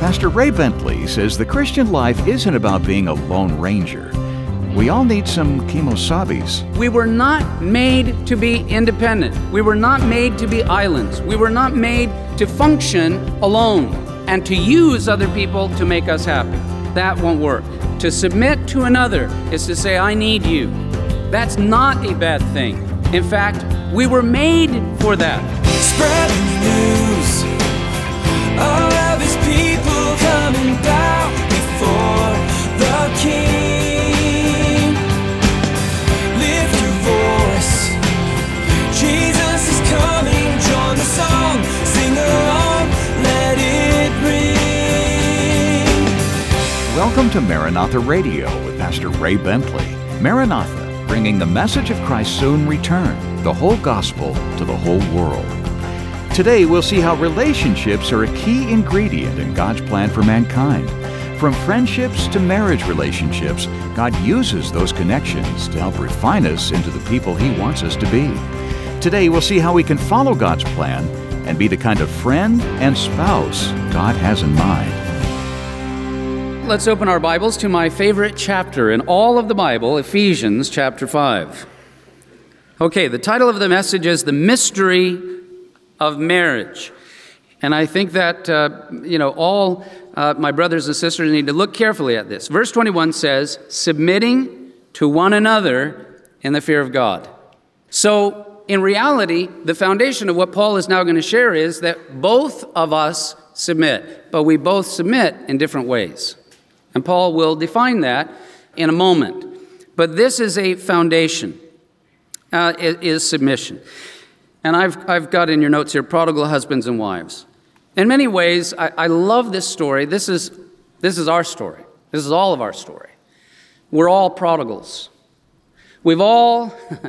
Pastor Ray Bentley says the Christian life isn't about being a lone ranger. We all need some kemosabe's. We were not made to be independent. We were not made to be islands. We were not made to function alone and to use other people to make us happy. That won't work. To submit to another is to say, I need you. That's not a bad thing. In fact, we were made for that. Spreading the news, all of his people coming down before the King. Lift your voice, Jesus is coming. Join the song, sing along, let it ring. Welcome to Maranatha Radio with Pastor Ray Bentley. Maranatha, bringing the message of Christ's soon return, the whole gospel to the whole world. Today we'll see how relationships are a key ingredient in God's plan for mankind. From friendships to marriage relationships, God uses those connections to help refine us into the people He wants us to be. Today we'll see how we can follow God's plan and be the kind of friend and spouse God has in mind. Let's open our Bibles to my favorite chapter in all of the Bible, Ephesians chapter 5. Okay, the title of the message is The Mystery of Marriage. And I think that, all my brothers and sisters need to look carefully at this. Verse 21 says, submitting to one another in the fear of God. So, in reality, the foundation of what Paul is now going to share is that both of us submit, but we both submit in different ways. And Paul will define that in a moment. But this is a foundation, is submission. And I've got in your notes here, prodigal husbands and wives. In many ways, I love this story. This is our story. This is all of our story. We're all prodigals. We've all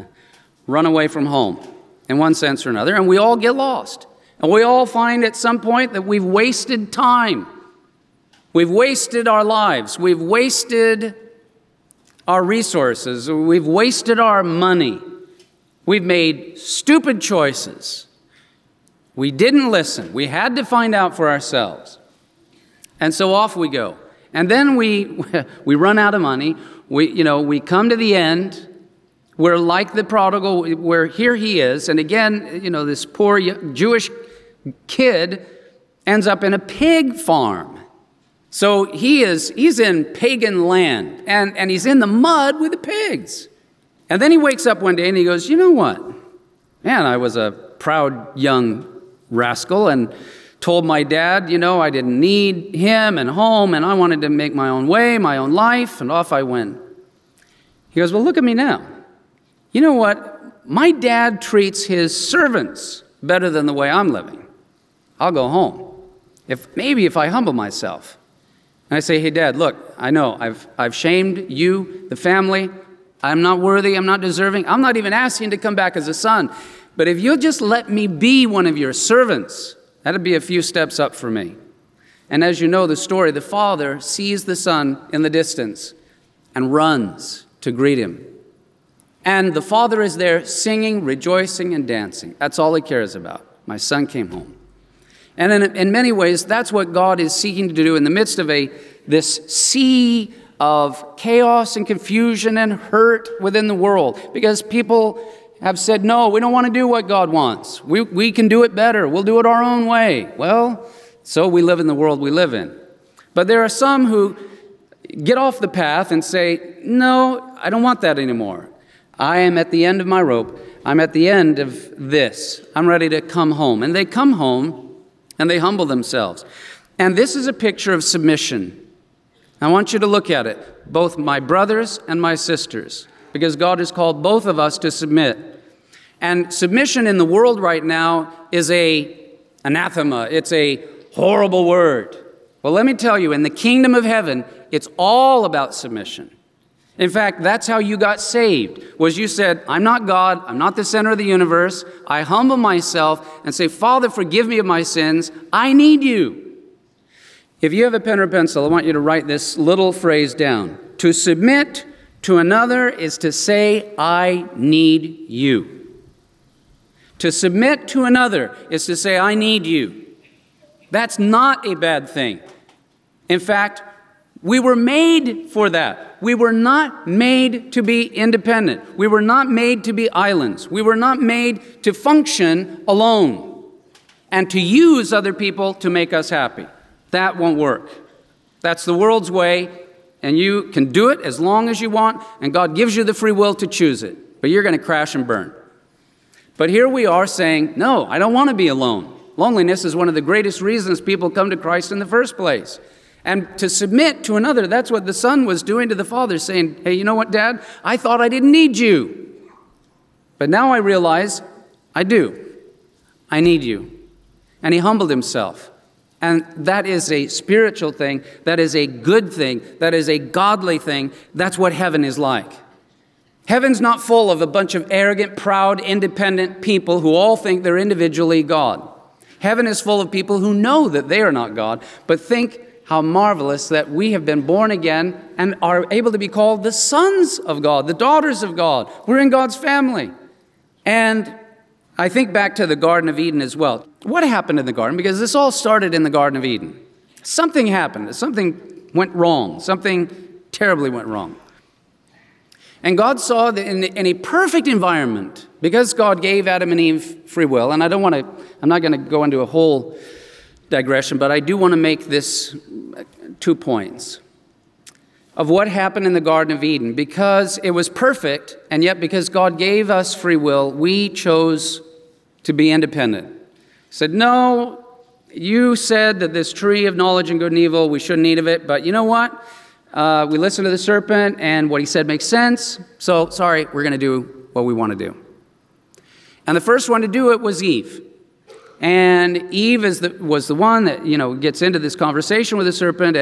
run away from home in one sense or another, and we all get lost. And we all find at some point that we've wasted time. We've wasted our lives. We've wasted our resources. We've wasted our money. We've made stupid choices. We didn't listen. We had to find out for ourselves. And so off we go. And then we run out of money. We come to the end. We're like the prodigal, where here he is. And again, this poor Jewish kid ends up in a pig farm. So he's in pagan land, and he's in the mud with the pigs. And then he wakes up one day and he goes, you know what? Man, I was a proud young rascal and told my dad, I didn't need him and home, and I wanted to make my own way, my own life, and off I went. He goes, well, look at me now. You know what? My dad treats his servants better than the way I'm living. I'll go home. If I humble myself. And I say, hey, Dad, look, I know I've shamed you, the family. I'm not worthy. I'm not deserving. I'm not even asking to come back as a son. But if you'll just let me be one of your servants, that'd be a few steps up for me. And as you know the story, the father sees the son in the distance and runs to greet him. And the father is there singing, rejoicing, and dancing. That's all he cares about. My son came home. And in many ways, that's what God is seeking to do in the midst of this sea of chaos and confusion and hurt within the world. Because people have said, no, we don't want to do what God wants. We can do it better. We'll do it our own way. Well, so we live in the world we live in. But there are some who get off the path and say, no, I don't want that anymore. I am at the end of my rope. I'm at the end of this. I'm ready to come home. And they come home and they humble themselves. And this is a picture of submission. I want you to look at it, both my brothers and my sisters, because God has called both of us to submit. And submission in the world right now is anathema. It's a horrible word. Well, let me tell you, in the kingdom of heaven, it's all about submission. In fact, that's how you got saved, was you said, I'm not God, I'm not the center of the universe. I humble myself and say, Father, forgive me of my sins. I need you. If you have a pen or pencil, I want you to write this little phrase down. To submit to another is to say, I need you. To submit to another is to say, I need you. That's not a bad thing. In fact, we were made for that. We were not made to be independent. We were not made to be islands. We were not made to function alone and to use other people to make us happy. That won't work. That's the world's way, and you can do it as long as you want, and God gives you the free will to choose it. But you're going to crash and burn. But here we are saying, no, I don't want to be alone. Loneliness is one of the greatest reasons people come to Christ in the first place. And to submit to another, that's what the Son was doing to the Father, saying, hey, you know what, Dad? I thought I didn't need you. But now I realize I do. I need you. And he humbled himself. And that is a spiritual thing. That is a good thing. That is a godly thing. That's what heaven is like. Heaven's not full of a bunch of arrogant, proud, independent people who all think they're individually God. Heaven is full of people who know that they are not God, but think how marvelous that we have been born again and are able to be called the sons of God, the daughters of God. We're in God's family. And I think back to the Garden of Eden as well. What happened in the garden? Because this all started in the Garden of Eden. Something happened. Something went wrong. Something terribly went wrong. And God saw that in a perfect environment, because God gave Adam and Eve free will, and I'm not going to go into a whole digression, but I do want to make this 2 points of what happened in the Garden of Eden. Because it was perfect, and yet because God gave us free will, we chose to be independent. Said, no, you said that this tree of knowledge and good and evil, we shouldn't eat of it, but you know what? We listened to the serpent, and what he said makes sense, so sorry, we're going to do what we want to do. And the first one to do it was Eve. And Eve was the one that, gets into this conversation with the serpent,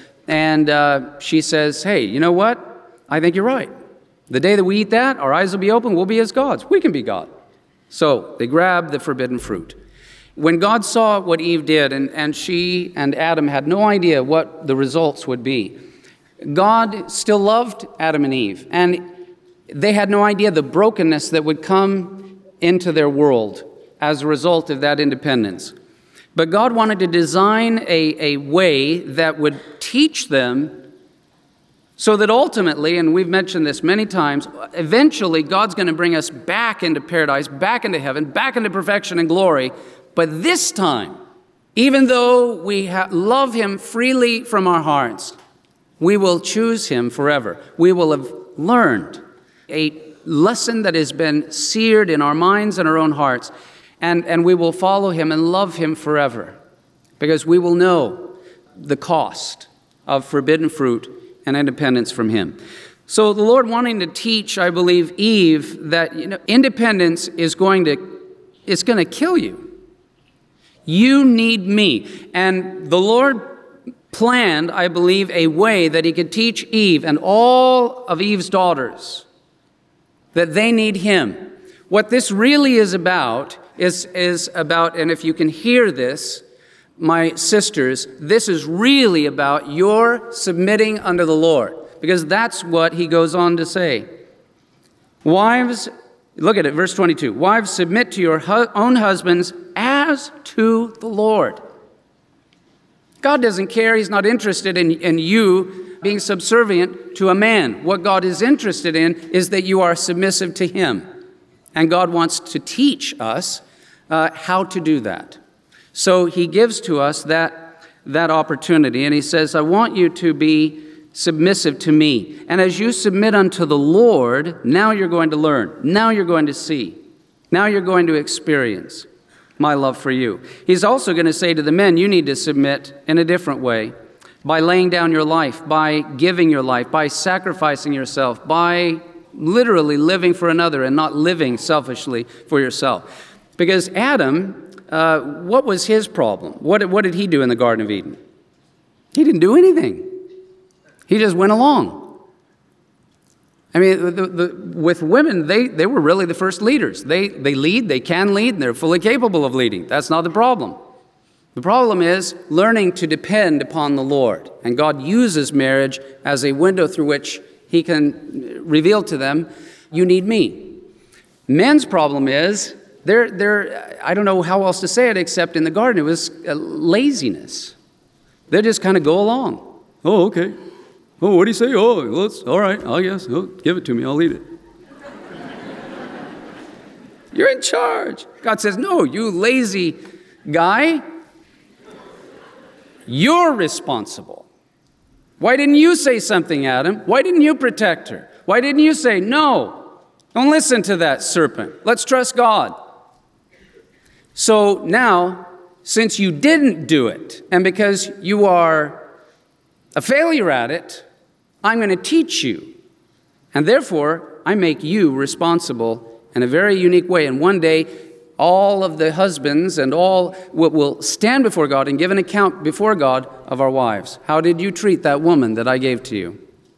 and she says, hey, you know what? I think you're right. The day that we eat that, our eyes will be open, we'll be as gods. We can be God. So they grabbed the forbidden fruit. When God saw what Eve did, and she and Adam had no idea what the results would be, God still loved Adam and Eve, and they had no idea the brokenness that would come into their world as a result of that independence. But God wanted to design a way that would teach them so that ultimately, and we've mentioned this many times, eventually God's going to bring us back into paradise, back into heaven, back into perfection and glory. But this time, even though we love him freely from our hearts, we will choose him forever. We will have learned a lesson that has been seared in our minds and our own hearts. And we will follow him and love him forever, because we will know the cost of forbidden fruit and independence from him. So the Lord wanting to teach, I believe, Eve that independence is going to kill you. You need me. And the Lord planned, I believe, a way that he could teach Eve and all of Eve's daughters that they need him. What this really is about is about, and if you can hear this, my sisters, this is really about your submitting unto the Lord, because that's what he goes on to say. Wives, look at it, verse 22. Wives, submit to your own husbands as to the Lord. God doesn't care. He's not interested in you being subservient to a man. What God is interested in is that you are submissive to him. And God wants to teach us how to do that. So he gives to us that opportunity. And he says, I want you to be submissive to me. And as you submit unto the Lord, now you're going to learn. Now you're going to see. Now you're going to experience my love for you. He's also going to say to the men, you need to submit in a different way. By laying down your life, by giving your life, by sacrificing yourself, by literally living for another and not living selfishly for yourself. Because Adam, what was his problem? What did he do in the Garden of Eden? He didn't do anything. He just went along. I mean, with women, they were really the first leaders. They lead, they can lead, and they're fully capable of leading. That's not the problem. The problem is learning to depend upon the Lord. And God uses marriage as a window through which he can reveal to them, you need me. Men's problem is, I don't know how else to say it except in the garden, it was laziness. They just kind of go along. Oh, okay. Oh, what do you say? Oh, well, all right, I guess. Oh, give it to me, I'll eat it. You're in charge. God says, no, you lazy guy. You're responsible. Why didn't you say something, Adam? Why didn't you protect her? Why didn't you say, no, don't listen to that serpent. Let's trust God. So now, since you didn't do it, and because you are a failure at it, I'm going to teach you. And therefore, I make you responsible in a very unique way. And one day, all of the husbands and all will stand before God and give an account before God of our wives. How did you treat that woman that I gave to you?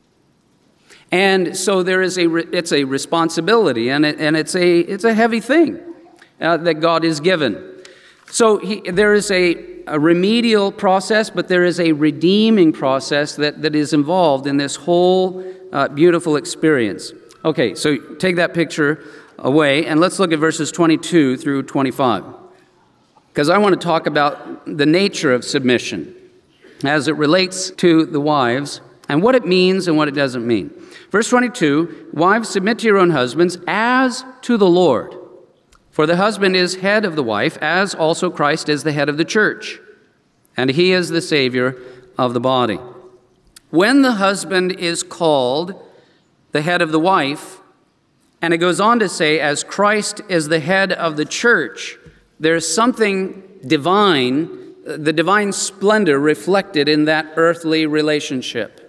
And so there is it's a responsibility, and it's a heavy thing that God is given. So there is a remedial process, but there is a redeeming process that is involved in this whole beautiful experience. Okay, so take that picture away, and let's look at verses 22 through 25. Because I want to talk about the nature of submission as it relates to the wives and what it means and what it doesn't mean. Verse 22, wives, submit to your own husbands as to the Lord. For the husband is head of the wife, as also Christ is the head of the church, and he is the Savior of the body. When the husband is called the head of the wife, and it goes on to say, as Christ is the head of the church, there's something divine, the divine splendor reflected in that earthly relationship.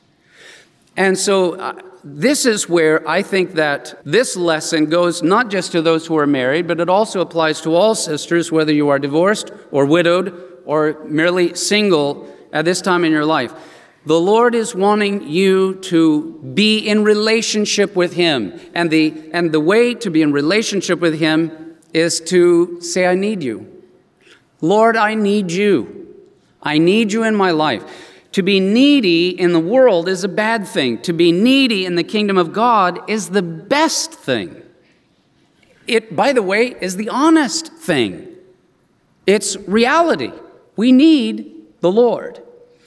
And so this is where I think that this lesson goes not just to those who are married, but it also applies to all sisters, whether you are divorced or widowed or merely single at this time in your life. The Lord is wanting you to be in relationship with Him. And the way to be in relationship with Him is to say, I need you. Lord, I need you. I need you in my life. To be needy in the world is a bad thing. To be needy in the kingdom of God is the best thing. It, by the way, is the honest thing. It's reality. We need the Lord.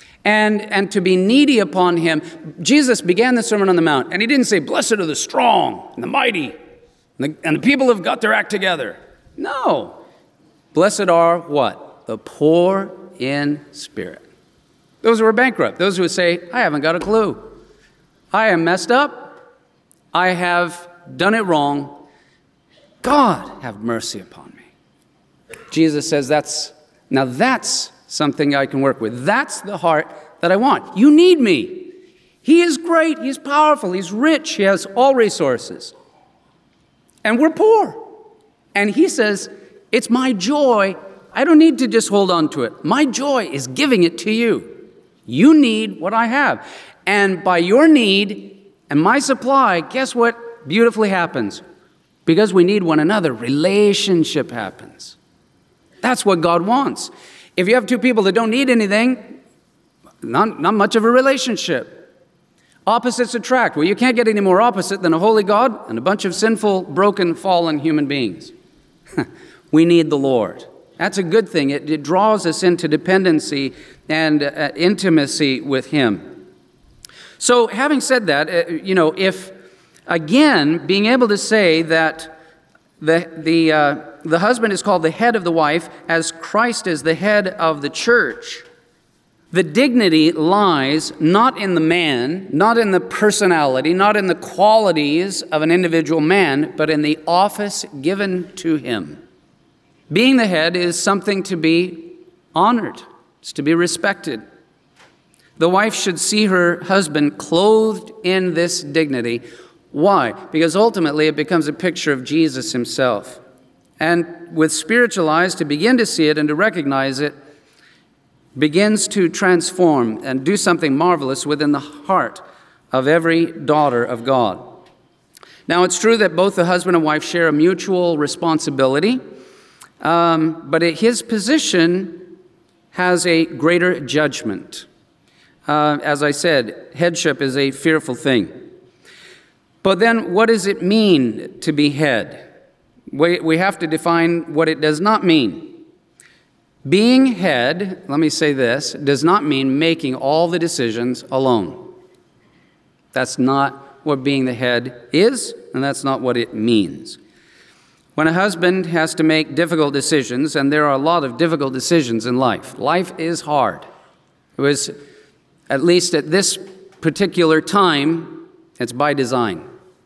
And to be needy upon Him. Jesus began the Sermon on the Mount, and He didn't say, blessed are the strong and the mighty, and the people have got their act together. No. Blessed are what? The poor in spirit. Those who are bankrupt. Those who say, I haven't got a clue. I am messed up. I have done it wrong. God, have mercy upon me. Jesus says that's something I can work with. That's the heart that I want. You need me. He is great. He's powerful. He's rich. He has all resources. And we're poor. And He says, it's my joy. I don't need to just hold on to it. My joy is giving it to you. You need what I have. And by your need and my supply, guess what beautifully happens? Because we need one another, relationship happens. That's what God wants. If you have two people that don't need anything, not much of a relationship. Opposites attract. Well, you can't get any more opposite than a holy God and a bunch of sinful, broken, fallen human beings. We need the Lord. That's a good thing. It draws us into dependency and intimacy with Him. So having said that, if, again, being able to say that the husband is called the head of the wife as Christ is the head of the church, the dignity lies not in the man, not in the personality, not in the qualities of an individual man, but in the office given to him. Being the head is something to be honored. It's to be respected. The wife should see her husband clothed in this dignity. Why? Because ultimately it becomes a picture of Jesus Himself. And with spiritual eyes, to begin to see it and to recognize it begins to transform and do something marvelous within the heart of every daughter of God. Now, it's true that both the husband and wife share a mutual responsibility, but his position has a greater judgment. As I said, headship is a fearful thing. But then what does it mean to be head? We have to define what it does not mean. Being head, let me say this, does not mean making all the decisions alone. That's not what being the head is, and that's not what it means. When a husband has to make difficult decisions, and there are a lot of difficult decisions in life is hard. It was, at least at this particular time, it's by design.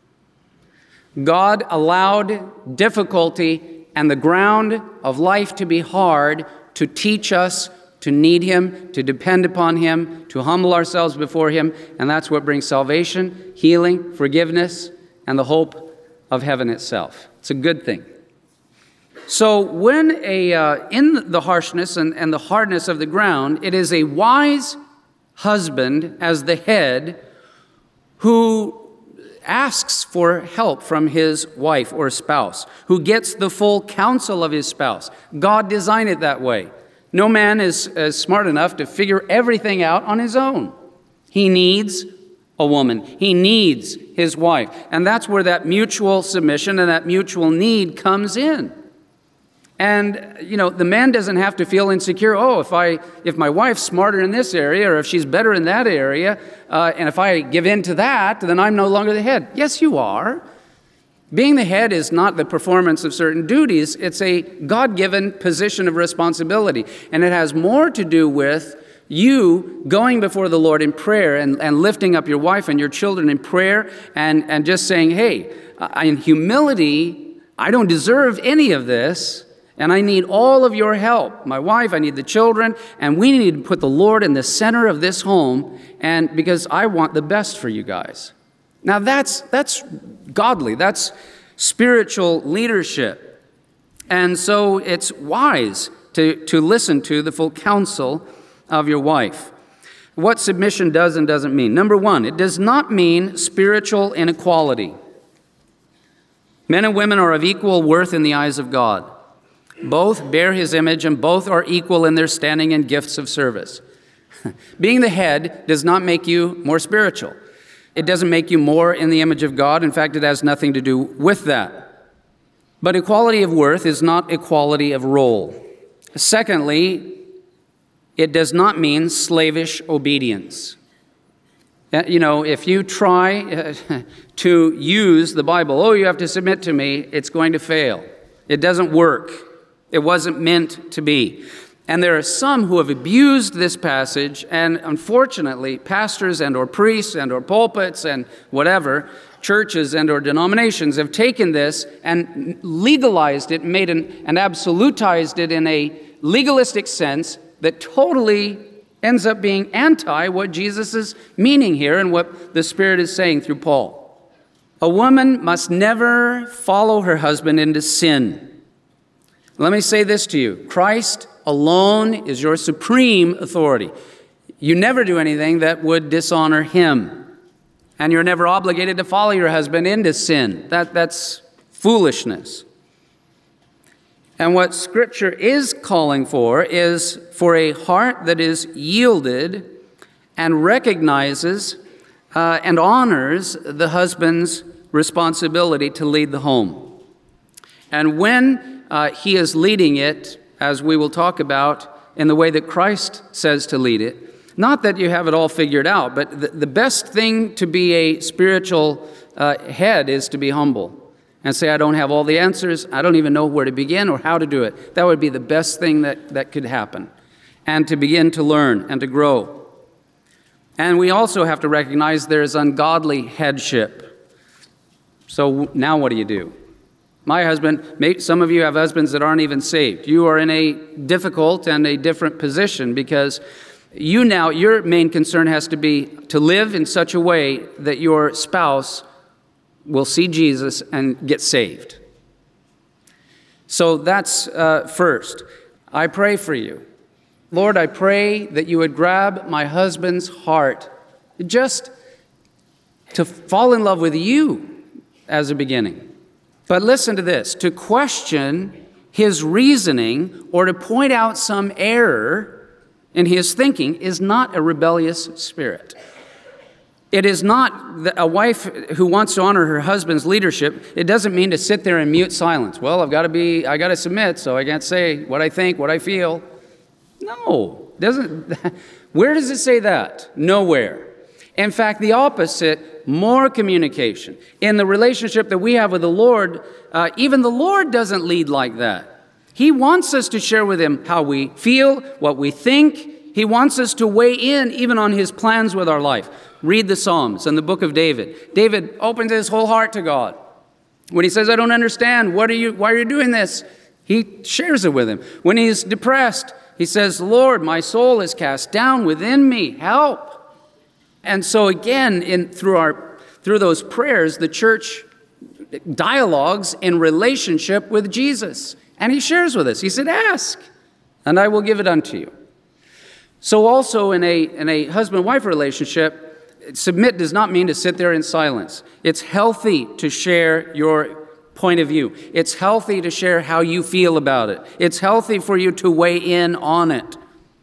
God allowed difficulty and the ground of life to be hard to teach us to need Him, to depend upon Him, to humble ourselves before Him, and that's what brings salvation, healing, forgiveness, and the hope of heaven itself. It's a good thing. So when in the harshness and the hardness of the ground, it is a wise husband as the head who asks for help from his wife or spouse, who gets the full counsel of his spouse. God designed it that way. No man is smart enough to figure everything out on his own. He needs a woman. He needs his wife. And that's where that mutual submission and that mutual need comes in. And, the man doesn't have to feel insecure. Oh, if my wife's smarter in this area, or if she's better in that area, and if I give in to that, then I'm no longer the head. Yes, you are. Being the head is not the performance of certain duties. It's a God-given position of responsibility. And it has more to do with you going before the Lord in prayer and lifting up your wife and your children in prayer and just saying, hey, in humility, I don't deserve any of this, and I need all of your help. My wife, I need the children, and we need to put the Lord in the center of this home, and because I want the best for you guys. Now that's godly, that's spiritual leadership. And so it's wise to listen to the full counsel of your wife. What submission does and doesn't mean. Number one, it does not mean spiritual inequality. Men and women are of equal worth in the eyes of God. Both bear His image and both are equal in their standing and gifts of service. Being the head does not make you more spiritual. It doesn't make you more in the image of God. In fact, it has nothing to do with that. But equality of worth is not equality of role. Secondly, it does not mean slavish obedience. If you try to use the Bible, you have to submit to me, it's going to fail. It doesn't work. It wasn't meant to be. And there are some who have abused this passage, and unfortunately, pastors and or priests and or pulpits and whatever, churches and or denominations have taken this and legalized it, and absolutized it in a legalistic sense that totally ends up being anti what Jesus is meaning here and what the Spirit is saying through Paul. A woman must never follow her husband into sin. Let me say this to you. Christ alone is your supreme authority. You never do anything that would dishonor Him. And you're never obligated to follow your husband into sin. That's foolishness. And what Scripture is calling for is for a heart that is yielded and recognizes and honors the husband's responsibility to lead the home. And when he is leading it, as we will talk about, in the way that Christ says to lead it, not that you have it all figured out, but the best thing to be a spiritual head is to be humble and say, I don't have all the answers, I don't even know where to begin or how to do it. That would be the best thing that could happen, and to begin to learn and to grow. And we also have to recognize there's ungodly headship. So now what do you do? My husband, some of you have husbands that aren't even saved. You are in a difficult and a different position because your main concern has to be to live in such a way that your spouse will see Jesus and get saved. So that's first. I pray for you. Lord, I pray that you would grab my husband's heart just to fall in love with you as a beginning. But listen to this, to question his reasoning or to point out some error in his thinking is not a rebellious spirit. It is not a wife who wants to honor her husband's leadership. It doesn't mean to sit there in mute silence. Well, I got to submit, so I can't say what I think, what I feel. No, doesn't. Where does it say that? Nowhere. In fact, the opposite, more communication. In the relationship that we have with the Lord, even the Lord doesn't lead like that. He wants us to share with Him how we feel, what we think. He wants us to weigh in even on His plans with our life. Read the Psalms and the book of David. David opens his whole heart to God. When he says, I don't understand, why are you doing this? He shares it with Him. When he's depressed, he says, Lord, my soul is cast down within me. Help. And so again, through those prayers, the church dialogues in relationship with Jesus. And He shares with us. He said, ask, and I will give it unto you. So also in a husband-wife relationship, submit does not mean to sit there in silence. It's healthy to share your point of view. It's healthy to share how you feel about it. It's healthy for you to weigh in on it.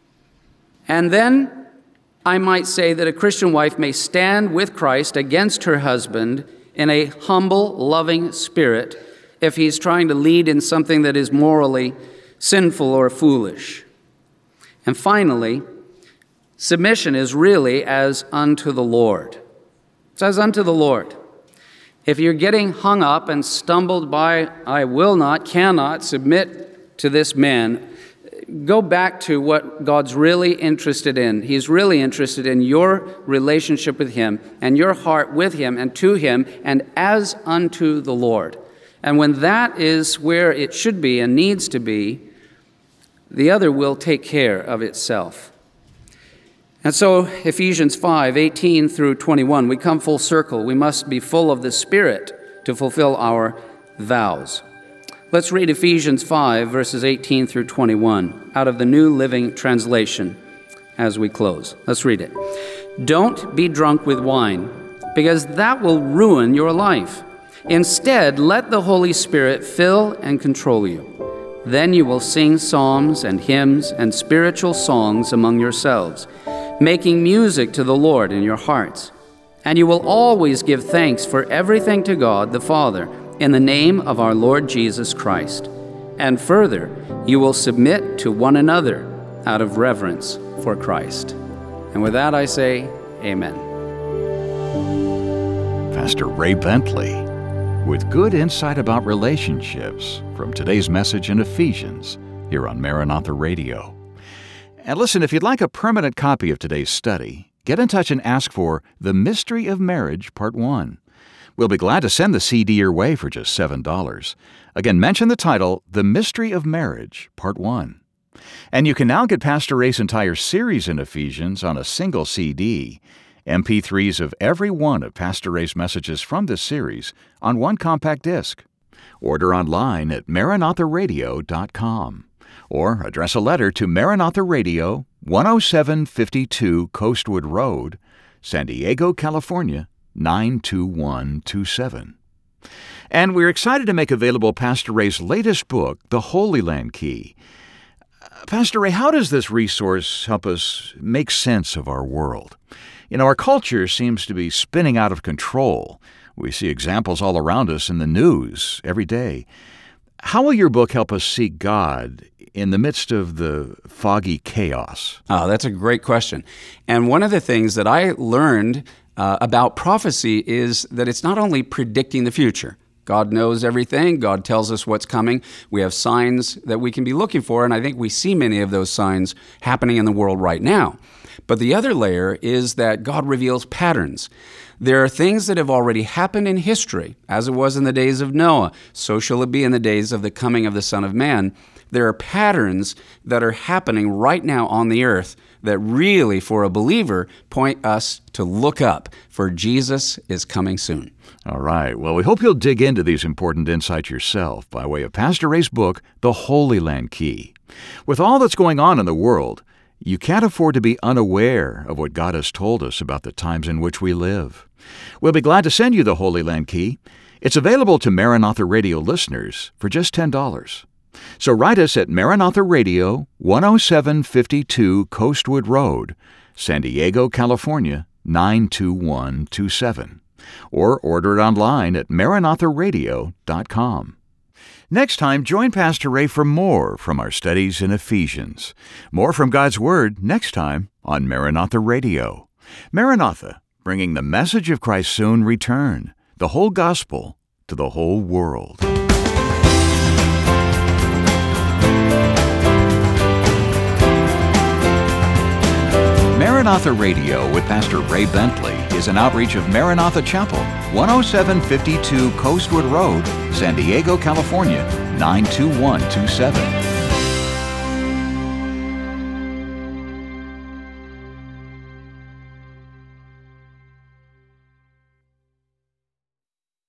And then I might say that a Christian wife may stand with Christ against her husband in a humble, loving spirit if he's trying to lead in something that is morally sinful or foolish. And finally, submission is really as unto the Lord. It's as unto the Lord. If you're getting hung up and stumbled by, I will not, cannot submit to this man, go back to what God's really interested in. He's really interested in your relationship with Him and your heart with Him and to Him and as unto the Lord. And when that is where it should be and needs to be, the other will take care of itself. And so Ephesians 5:18 through 21, we come full circle. We must be full of the Spirit to fulfill our vows. Let's read Ephesians 5, verses 18 through 21, out of the New Living Translation as we close. Let's read it. Don't be drunk with wine, because that will ruin your life. Instead, let the Holy Spirit fill and control you. Then you will sing psalms and hymns and spiritual songs among yourselves, making music to the Lord in your hearts. And you will always give thanks for everything to God the Father in the name of our Lord Jesus Christ. And further, you will submit to one another out of reverence for Christ. And with that I say, amen. Pastor Ray Bentley, with good insight about relationships from today's message in Ephesians here on Maranatha Radio. And listen, if you'd like a permanent copy of today's study, get in touch and ask for The Mystery of Marriage, Part 1. We'll be glad to send the CD your way for just $7. Again, mention the title, The Mystery of Marriage, Part 1. And you can now get Pastor Ray's entire series in Ephesians on a single CD, MP3s of every one of Pastor Ray's messages from this series on one compact disc. Order online at MaranathaRadio.com. Or address a letter to Maranatha Radio, 10752 Coastwood Road, San Diego, California, 92127. And we're excited to make available Pastor Ray's latest book, The Holy Land Key. Pastor Ray, how does this resource help us make sense of our world? You know, our culture seems to be spinning out of control. We see examples all around us in the news every day. How will your book help us see God in the midst of the foggy chaos? Oh, that's a great question. And one of the things that I learned about prophecy is that it's not only predicting the future. God knows everything. God tells us what's coming. We have signs that we can be looking for, and I think we see many of those signs happening in the world right now. But the other layer is that God reveals patterns. There are things that have already happened in history, as it was in the days of Noah. So shall it be in the days of the coming of the Son of Man. There are patterns that are happening right now on the earth that really, for a believer, point us to look up, for Jesus is coming soon. All right. Well, we hope you'll dig into these important insights yourself by way of Pastor Ray's book, The Holy Land Key. With all that's going on in the world, you can't afford to be unaware of what God has told us about the times in which we live. We'll be glad to send you the Holy Land Key. It's available to Maranatha Radio listeners for just $10. So write us at Maranatha Radio, 10752 Coastwood Road, San Diego, California, 92127. Or order it online at MaranathaRadio.com. Next time, join Pastor Ray for more from our studies in Ephesians. More from God's Word next time on Maranatha Radio. Maranatha, bringing the message of Christ's soon return, the whole gospel to the whole world. Maranatha Radio with Pastor Ray Bentley is an outreach of Maranatha Chapel, 10752 Coastwood Road, San Diego, California, 92127.